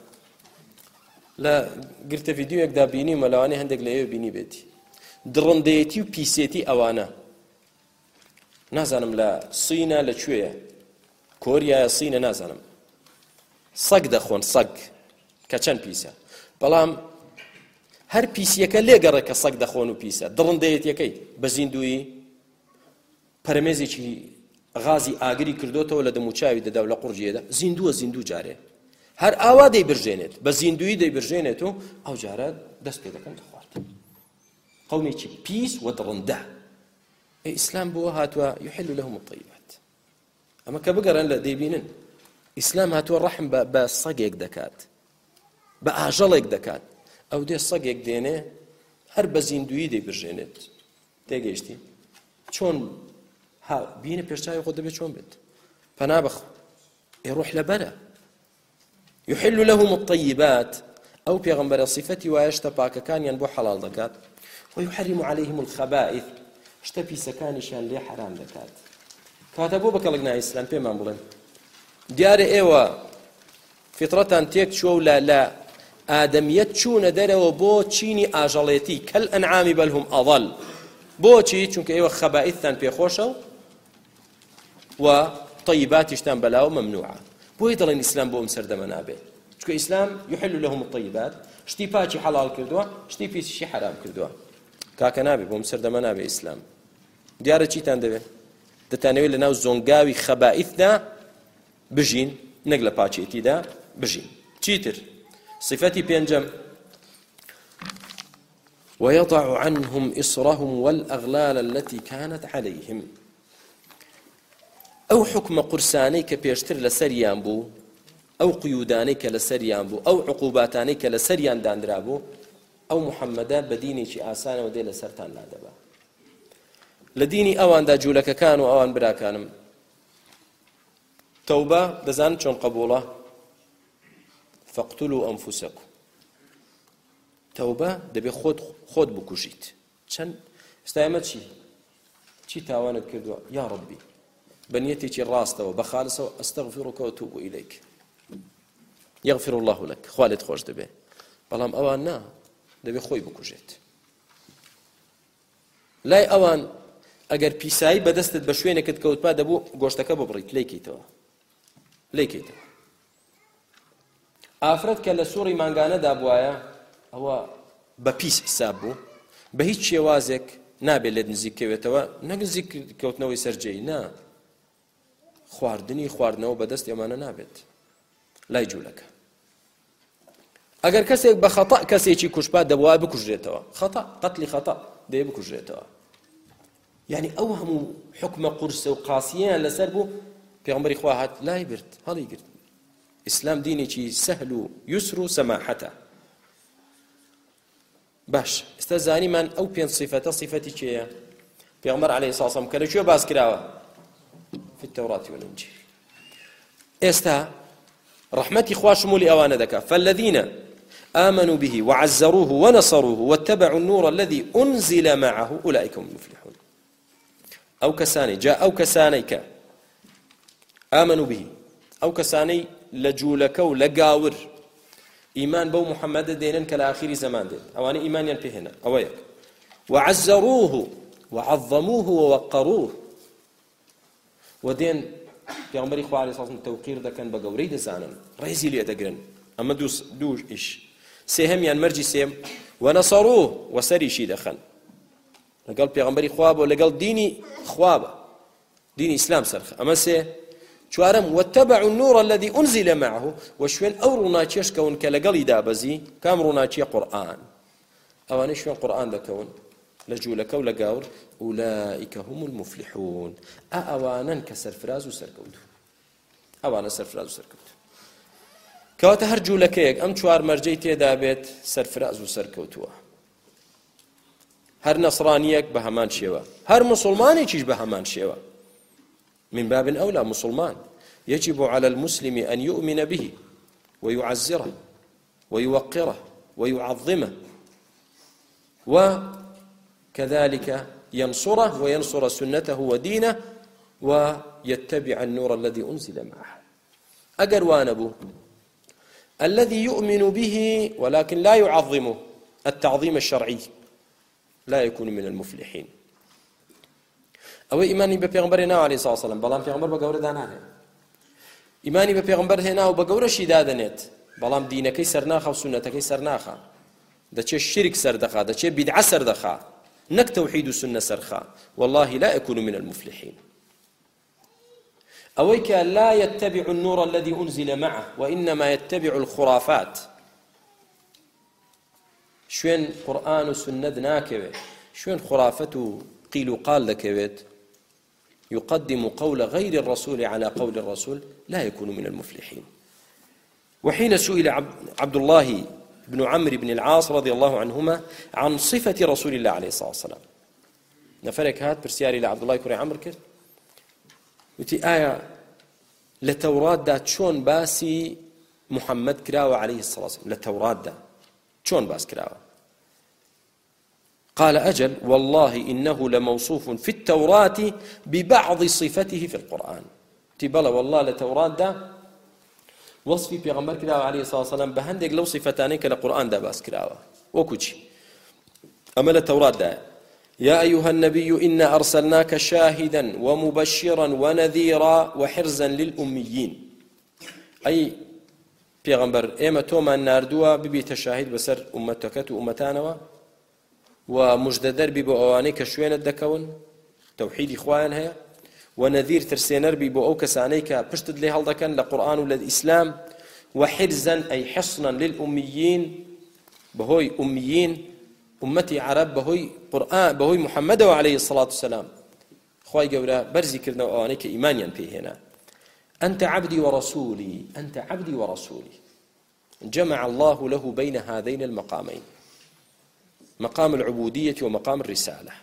لە گرتە ڤیدیۆیەکدا بینیمە لەوانەیە هەندێک لە ئێوە بینی بێتی دڕندەیەتی و پیسێتی ئەوانە نازانم لە سینە لەکوێیە کۆریایە سینە نازانم سەگ دەخۆن سەگ کە چەند پیسە بەڵام هەر پیسیەکە لێگەڕێ کە سەگ دەخۆن و پیسە دڕندەیەتیەکەی بە زیندوی پەرمێزێکی غازی ئاگری کردوتەوە لە دەموچاوی دەدا و لە قورجێدا زیندووە زیندوو جارێ هەر ئاوا دەیبرژێنێت بە زیندوی دەیبرژێنێت و ئەو جارە دەست پێ دەکەن دەخوارد قەومێکی پیس و دڕندە ئیسلام بۆ هاتووە یحل لهم الطیبات ئەمە کە بگەڕێن لە دەیبینن ئیسلام هاتووە ڕەحم بە سەگێک دەکات بە ئاژەڵێک دەکات ئەو دێ سەگێک دێنێ هەر بە زیندوی دەیبرژێنێت تێگەیشتی چۆن ها بینە پێشچاوی خۆ دەبێت چۆن بێت پەنا بەخۆ ئێ ڕوح لەبەرە يحل لهم الطيبات أو پیغمبر صفتی وایشتا پاکەکانیان بۆ حەڵال دەکات ويحرم عليهم الخبائث شتە پیسەکانیشیان لێ حرام دەکات کاتە بۆ بەکەڵک نای ئیسلام پێمان بڵێن دیارە ئێوە فیترەتان تێک چووە و لە ئادەمیەت چوونە دەرەوە بۆ چینی ئاژەڵێتی کەل ئەنعامی بەل هوم ئەضەل بۆچی چونکە ئێوە خەبائیثتان پێخۆشە و طیباتیشتان بەلاوە مەمنوعە بۆی دەڵێن ئیسلام بۆ ئەم سەردەمە نابێت چونکە ئیسلام يحل لهم الطيبات شتی پاچی حەڵال کردووە شتی پیسیشی حرام کردووە کاکە نابێت بۆ ئەم سەردەمە نابێت ئیسلام دیارە چیتان دەوێت دەتانەوێت لە ناو زۆنگاوی خەبائیثدا بژین نەک لە پاچێتیدا بژین چیتر صفەتی پێنجەم ويضع عنهم إصرهم والأغلال التي كانت عليهم أو حكم قرساني كبيشتر لسريان بو أو قيوداني كلسريان بو أو عقوباتاني كلسريان داندرابو أو محمدا بديني شي آسان ودي لسرتان لا دبا لديني أوان دا جولك كانوا أوان برا كانم توبة دزان چون قبوله فاقتلوا أنفسكم توبة دبي خود خود بكوشيت چەند استایمە چی چی تاوانت کردووە یا ربی بنيتي ڕاستەوە بە خالصەوە ئەستەغفیڕوکە وەتووب ئیلەیک یەغفر الله لەک خوا لێت خۆش دەبێ بەڵام ئەوان نا دەبێ خۆی بکوژێت لای ئەوان ئەگەر پیسایی بەدەستت بە شوێنێکت کەوتپا دەبوو گۆشتەکە ببڕیت لێیکەیتەوە لێیکەیتەوە ئافرەت کە لە سووڕی مانگانەدا بوایە ئەوە بە پیس حساب بوو بە هیچ شێوازێک نابێت لێت نزیکەوێتەوە نەک نزیک کەوتنەوەی سەرجەی نا خواردنی خواردنەوە بەدەست ئێمانە نابێت لای جوولەکە ئەگەر کەسێک بە خەتە کەسێکی کوشپا دەبووە بکوژرێتەوە خەتە قەتلی خەتە دەیە بکوژرێتەوە یعنی ئەو هەموو حکمە قورسە و قاسیەیان لەسەر بوو پێغەمبەری خوا هات لای برد هەڵی گرت ئیسلام دینێکی سەهل و یوسر و سەماحەتە باش ئێستا زانیمان ئەو پێنج صیفەتە صیفەتی کێیە پێغەمبەر عەلەیهی سڵام سەلام کە لەکوێ باس کراوە في التوراة والإنجيل ئێستا ڕەحمەتی خوا شمولی ئەوانە دەکات فالذين آمنوا به وعزروه ونصروه واتبعوا النور الذي أنزل معه أولئك هم المفلحون أو كساني جاء أو كساني ك آمنوا به أو كساني لجولك ولقاور إيمان بو محمد دينن كالآخر زمان دين أواني إيمان ينبه هنا أويك وعزروه وعظموه ووقروه ودين پێغەمبەری خوا عەلەیهی سەڵام تەوقیر دەکەن بە گەورەی دەزانن ڕێزی لێ دەگرن ئەمە دوو ئیش سێهەمیان مەرجی سێم وەنەسەڕوه وەسەریشی دەخەن لەگەڵ پێغەمبەری خوا بۆ لەگەڵ دینی خوا بە دینی ئیسلام سەرخە ئەمە سێ چوارەم واتبعوا النور الذي أنزل معه وشوين أو روناچيش كون كلقلي دابزي كام روناچي قرآن أواني شوين قرآن دكون لجولك ولقاور أولئك هم المفلحون أوانا كسرفراز وسركوت أوانا سرفراز وسركوت كواتا هر جولكيك أم چوار مرجي تيدا بيت سرفراز وسركوتوا هر نصرانيك بهمان شيوا هر مسلماني چيش بهمان شيوا من باب أولى مسلمان يجب على المسلم أن يؤمن به ويعزره ويوقره ويعظمه وكذلك ينصره وينصر سنته ودينه ويتبع النور الذي أنزل معه أقر وانبو الذي يؤمن به ولكن لا يعظمه التعظيم الشرعي لا يكون من المفلحين ئەوەی ئیمانی بە پێغەمبەر هێناوە عەلەیهی سەڵاتو وەسەلام بەڵام پێغەمبەر بە گەورە دانانێت ئیمانی بە پێغەمبەر هێناوە بە گەورەشی دادەنێت بەڵام دینەکەی سەرناخە و سونەتەکەی سەرناخە دەچێت شرک سەردەخا دەچێت بیدعە سەردەخا نەک تەوحید و سونە سەرخا والله لا يكون من المفلحين ئەوەی کە لا يتبع النور الذي أنزل معه وإنما يتبع الخرافات شوێن قورآن و سنەت ناکەوێت شوێن خرافەت و قيل وقال دەکەوێت يقدم قول غير الرسول على قول الرسول لا يكون من المفلحين وحين سئل عبد الله بن عمرو بن العاص رضي الله عنهما عن صفة رسول الله عليه الصلاة والسلام نفرك هات برسياري لعبد الله كوري عمرو كر وتي آية لتوراة دا تشون باسي محمد كراوة عليه الصلاة والسلام لتوراة دا تشون باس كراوة قال أجل والله إنه لموصوف في التوراة ببعض صفته في القرآن تبلا والله لتوراة دا وصفي بيغمبر كراوة عليه الصلاة والسلام بهندق لو صفتانيك لقرآن دا باس كراوة وكوشي أما لتوراة دا يا أيها النبي إنا أرسلناك شاهدا ومبشرا ونذيرا وحرزا للأميين أي بيغمبر إيما توما ناردوا ببي تشاهد بسر أمتكت أمتانوا ومجددر بي بو اواني كشوين الدكون توحيد اخوان هي ونذير ترسينر بي بو او كساني كبشتد لي هلدكن لقران ولا الاسلام وحرزا اي حصنا للاميين بهوي اميين امتي عرب بهوي قران بهوي محمد عليه الصلاه والسلام خوي جورا برزي كرنا اواني كايمانيا في هنا انت عبدي ورسولي انت عبدي ورسولي جمع الله له بين هذين المقامين مقام العبودية ومقام الرسالة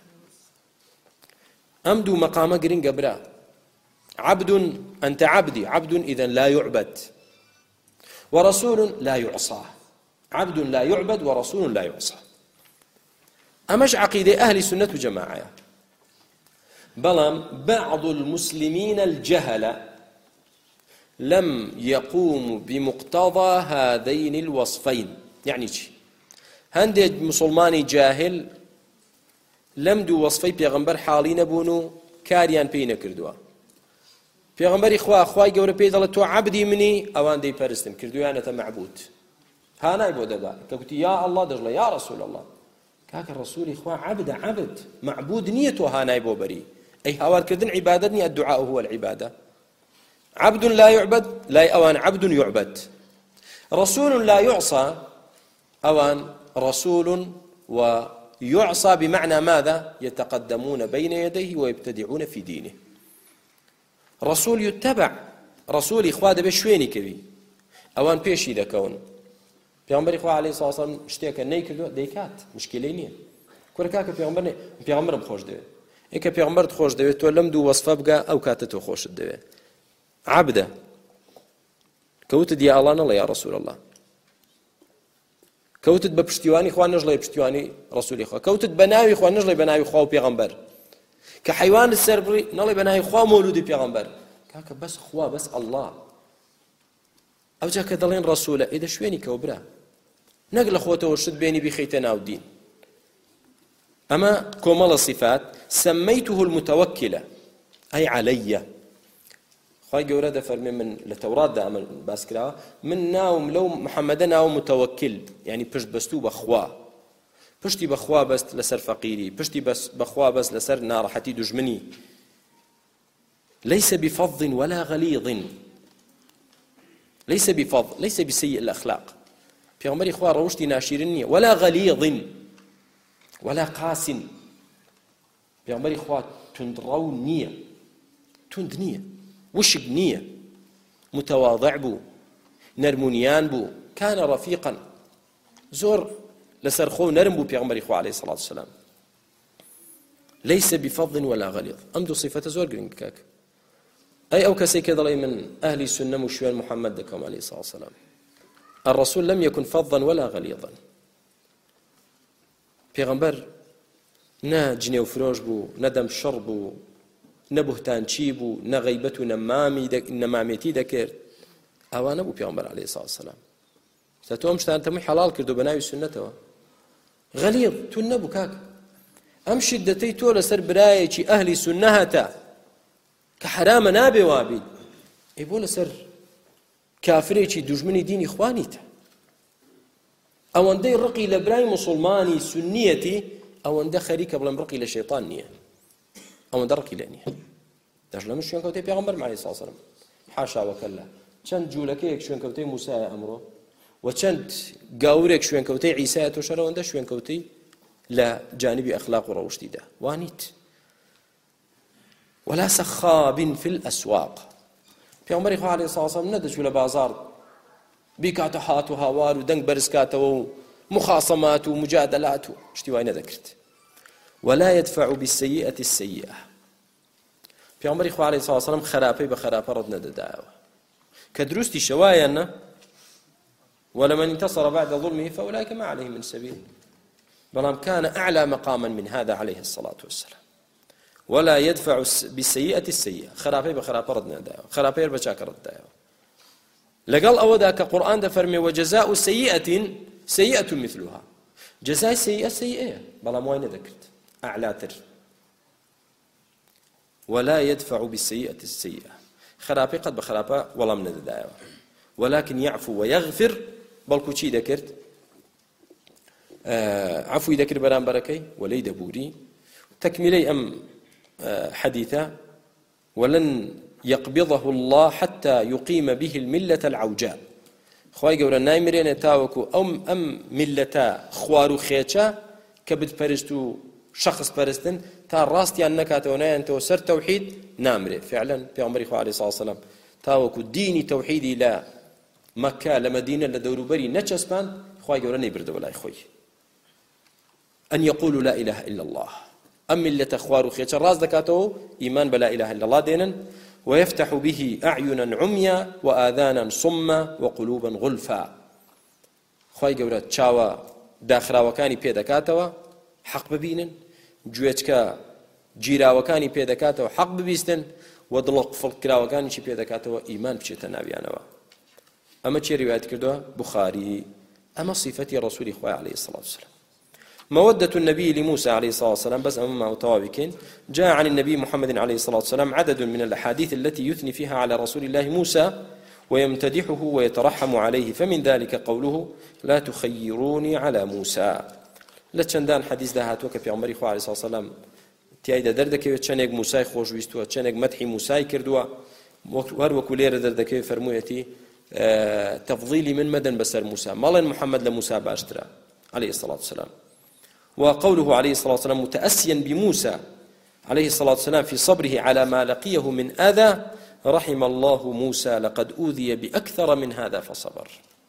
أمدو مقام قرين قبرا عبد أنت عبدي عبد إذن لا يعبد ورسول لا يعصى عبد لا يعبد ورسول لا يعصى أمش عقيدة أهل سنة جماعة بلام بعض المسلمين الجهل لم يقوموا بمقتضى هذين الوصفين يعني شيء هەندێک مسلمانی جاهل لەم دوو وەصفەی پێغەمبەر حاڵی نەبوون و کاریان پێی نەکردووە پێغەمبەری خوا خوای گەورە پێی دەڵێت تۆ عەبدی منی ئەوان دەیپەرستن کردویانەتە معبود هانای بۆ دەبا کە گوتی یا الله دەژڵێ یا رەسوول الله کاکە ڕەسوولی خوا عەبدە عەبد معبود نییە تۆ هانای بۆ بەری ئەی هاوارکردن عیبادەت نییە الدعاء هو العبادة عبد لا يعبد لا أوان عبد يعبد رسول لا يعصى أوان رسول ويعصى بمعنى ماذا؟ يتقدمون بين يديه ويبتدعون في دينه رسول يتبع رسول إخواد بشويني كبي أوان بيشي دكون پیغمبر إخوة عليه الصلاة والسلام اشتيك نيكردو ديكات مشكلة نية كوركاك پیغمبر پیغمبر بخوش دوه إيكا پیغمبر تخوش دوه تو لم دو وصفه بقى أو كاتتو خوش دوه عبده كوت دي الله نلا يا رسول الله كوتت بپشتیوانی خوان نجلی پشتیوانی رسولی خوا كوتت بناوی خوان نجلی بناوی خوا و پیغمبر كحيوان السربري نجلی بناوی خوا مولودی پیغمبر كاك بس خوا بس الله او جا كدلين رسوله اذا شويني كوبرا نقل اخوته ورشد بيني بخيتنا ودين اما كمال الصفات سميته المتوكله اي علي خی گەورە دەفەرمێ من لە تەوراتدا ئەمە باس کراوە من ناوم لەو محەممەدە ناو متەوەکل یعنی پشت بەستوو بەخوا پشتی بەخوا بەست لەسەر فەقیری پشتی بەخوا بەست لەسەر ناڕەحەتی دوژمنی ليس بفظ ولا غليظ ليس بفظ ليس بسيء الأخلاق پیغمبری خوا ڕەوشتی ناشیرن نییە ولا غليظ ولا قاس پیغمبری خوا تندڕەو نییە تند نییە وشک نییە متواضع بوو نەرمونیان بوو كان رفيقا زۆر لەسەر خۆ نەرم بوو پیغمبری خوا عليه الصلاة والسلام ليس بفظ ولا غليظ ئەم دوو صفەتە زۆر گرنگ کاک أي أو كسي كذا من أهل السنة مشوان محمد دكم عليه الصلاة والسلام الرسول لم يكن فظا ولا غليظا پیغمبر نا جني وفروش بو ندم شر بو نبهتان چی بو نغيبت نمامي دك نماميتي دكر أوانا بو پیغمبر عليه الصلاة والسلام ستوم شتان تمي حلال كردو بناوي السنة غليظ تنبو كاك أم شدتي تولى سر براية أهل سنة كحرام نابي وابد يقول سر كافريتي دجمني ديني إخوانيته أو أندي رقي لبراي مسلماني سنيتي أو أندي خريك بلا مرقي لشيطانية أو أندي رقي لانية داش لمش شو كوتي بيغمبر عليه الصلاة والسلام حاشا وكلا چند جولكيك شو كوتي موسى أمره وچند قاورك شو كوتي عيسى تشرا وأندي شو كوتي لا جانب أخلاق وروشتي ده وانيت ولا سخاب في الأسواق پیغمبر خو عليه الصلاة والسلام ندش ولا بازار بكاتحات وهوار ودنگ برسكات ومخاصمات ومجادلات اشتواي ذكرت ولا يدفع بالسيئة السيئة پیغمبر خو عليه الصلاة والسلام خرابي بخرابة رد ندداوه كدروستي شوايا ولمن انتصر بعد ظلمه فأولئك ما عليه من سبيل بلام كان أعلى مقاما من هذا عليه الصلاة والسلام ولا يدفع بالسيئة السيئة خرابي بخرابة ردنا دايو خرابي بشاك رد دايو لقال أودا كقرآن دفرمي وجزاء سيئة سيئة مثلها جزاء سيئة سيئة بلا موين ذكرت أعلاتر ولا يدفع بالسيئة السيئة خرابي قد بخرابة ولا من دايو ولكن يعفو ويغفر بلكو شي ذكرت آه عفو ذكر برام بركي ولي دبوري تكملي أم حديثا ولن يقبضه الله حتى يقيم به الملة العوجاء خواهي قولا نايمرين تاوكو أم أم ملة خوارو خيتشا كبد برستو شخص برستن تا راستي أنك أتوناي أنت وسر توحيد نامري فعلا في عمر إخوة عليه الصلاة والسلام تاوكو ديني توحيدي لا مكة لمدينة لدورو بري نتشسبان خواهي قولا نيبرد ولا إخوي أن يقولوا لا إله إلا الله أم ملة أخوار خيتش الراس دكاته إيمان بلا إله إلا الله دينا ويفتح به أعينا عميا وآذانا صما وقلوبا غلفا خواهي قولة تشاوى داخرا وكاني بيدكاته حق ببينا جويتك جيرا وكاني بيدكاته حق ببيستن ودلق فلكرا وكاني شي بيدكاته إيمان بشيطان أبيانوا أما تشي روايات كردوها بخاري أما صفة رسول إخوة عليه الصلاة والسلام مودة النبي لموسى عليه الصلاة والسلام بس أمام توابكين جاء عن النبي محمد عليه الصلاة والسلام عدد من الأحاديث التي يثني فيها على رسول الله موسى ويمتدحه ويترحم عليه فمن ذلك قوله لا تخيروني على موسى لچندان حديث ده هاتوك في عمر إخوة عليه الصلاة والسلام تيايدا دردك چنك موسى خوش ويستوا چنك مدحي موسى كردوا وهر وكولير دردك فرمويتي اه تفضيلي من مدن بسر موسى مالن محمد لموسى باشترا عليه الصلاة والسلام وقوله عليه الصلاة والسلام متأسيا بموسى عليه الصلاة والسلام في صبره على ما لقيه من أذى رحم الله موسى لقد أوذي بأكثر من هذا فصبر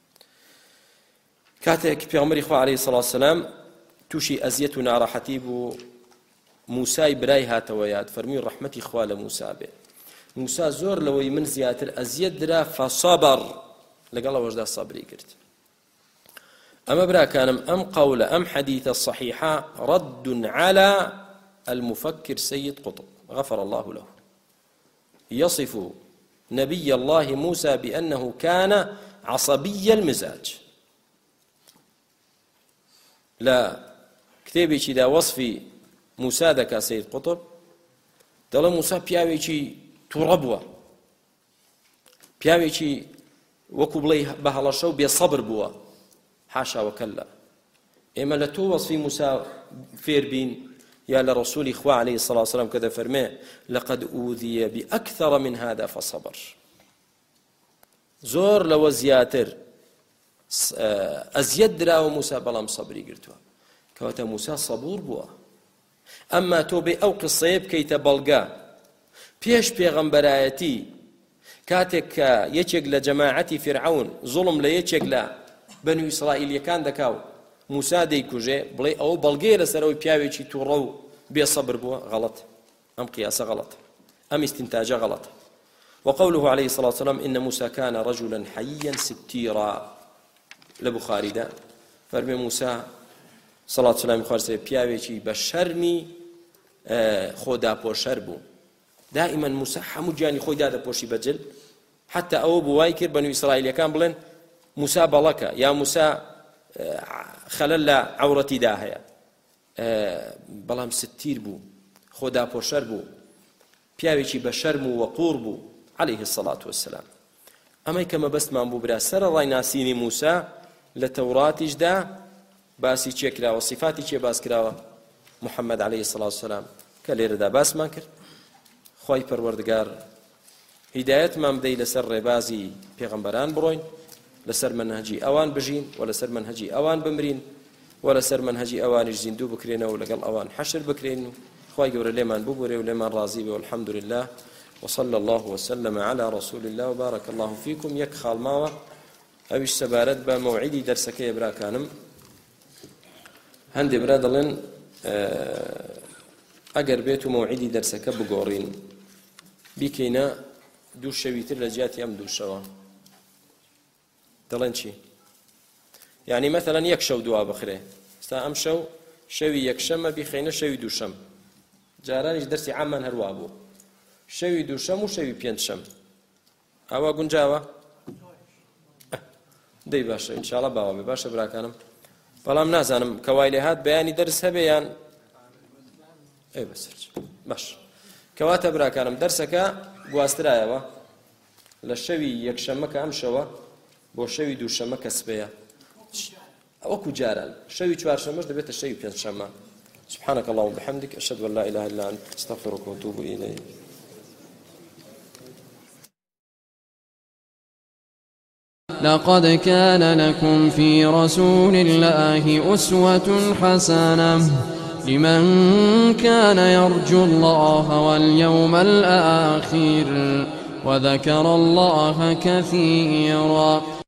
كاتك في عمر إخوة عليه الصلاة والسلام توشي أزيتنا رحتيب موسى براي هاتويات فرمي رحمة إخوة لموسى به موسى زور لو من زيادة الأزيد درا فصبر لقال وجد الصبري قلت أما برا كان أم قول أم حديث الصحيحة رد على المفكر سيد قطب غفر الله له يصف نبي الله موسى بأنه كان عصبي المزاج لا كتابي كذا وصف موسى ذاك سيد قطب دل موسى بياوي تربوه پیاوێکی وەکو بڵێ بە هەڵەشە و بێسەبر بووە حاشا وەکەلا ئێمە لە تۆ وەصفی موسا فێر بین یا لە ڕەسوولی خوا عەلەیهی سەڵاتو وەسەلام کە دەفەرمێ لەقەد ئوذیە بئەکثەر من هذا فصبر زۆر لەوە زیاتر ئەزیەت دراوە موسا بەڵام سەبری گرتووە کەواتە موسا سەبوور بووە ئەمما تۆ بێ ئەو قسەیە بکەیتە بەڵگا پێش پێغەمبەرایەتی کاتێک کە یەکێک لە جەماعەتی فیرعەون زوڵم لە یەکێک لە بەنو ئیسرائیلیەکان دەکاو موسا دەیکوژێ بڵێ ئەوە بەڵگەیە لەسەرەوەی پیاوێکی تووڕە و بێسەبر بووە غەڵەت ئەم قیاسە غەڵەت ئەم ئیستینتاجە غەڵەت وقوله عليه الصلاة والسلام إن موسى كان رجلا حيا ستيرا لبخاري دا فرمي موسى صلاة والسلام خارسي بياويكي بشرمي خودا بوشر بو دائما موسى حمو جاني خودا دا بوشي بجل حتى أو بوايكر بنو إسرائيل كان بلن موسى بلكا يا موسى خلل عورتي داهيا بلام ستير بو خودا بوشر بو بياويكي بشرم وقور بو عليه الصلاة والسلام أما كما بس ما مبرا سر الله ناسيني موسى لتوراتيش دا باسي تشكرا وصفاتي تشي باس كراوة محمد عليه الصلاة والسلام كالير دا باس ما كر خواهي پروردگار هداية ما مدي لسر ربازي پیغمبران بروين لسر منهجي أوان بجين ولا سر منهجي أوان بمرين ولا سر منهجي أوان جزيندو بكرين ولا قل أوان حشر بكرين خواهي قول لمن ببوري ولمن راضي والحمد لله وصلى الله وسلم على رسول الله وبارك الله فيكم يك خالماوة أويش سبارت بموعدي درسك يا براكانم هندي برادلن أجر بيتو موعدي درسك بقورين بكينا دوش شويتر لجاتي أم دوش شوا دلن شي يعني مثلا يكشو دوا بخيره ستا أم شو شوي يكشم بخينا شوي دوشم جارانيش درسي عمان هروابو شوي دوشم و شوي پێنجشەم ئاوا گونجاوە دەی باشە ئینشاڵڵا باوە بێ باشە براکانم بەڵام نازانم کەوای لێ هات بەیانی دەرس هەبێ یان ئێ بەسەر باش کەواتە براکانم دەرسەکە گواسترایەوە لە شەوی یەکشەممەکە ئەم شەوە بۆ شەوی دووشەممە کە سبەیە وەکو جاران شەوی چوارشەممەش دەبێتە شەوی پێنجشەممە سبحانك اللهم وبحمدك أشهد أن لا إله إلا أنت أستغفرك وأتوب إليك لقد كان لكم في رسول الله أسوة حسنة لمن كان يرجو الله واليوم الآخر وذكر الله كثيرا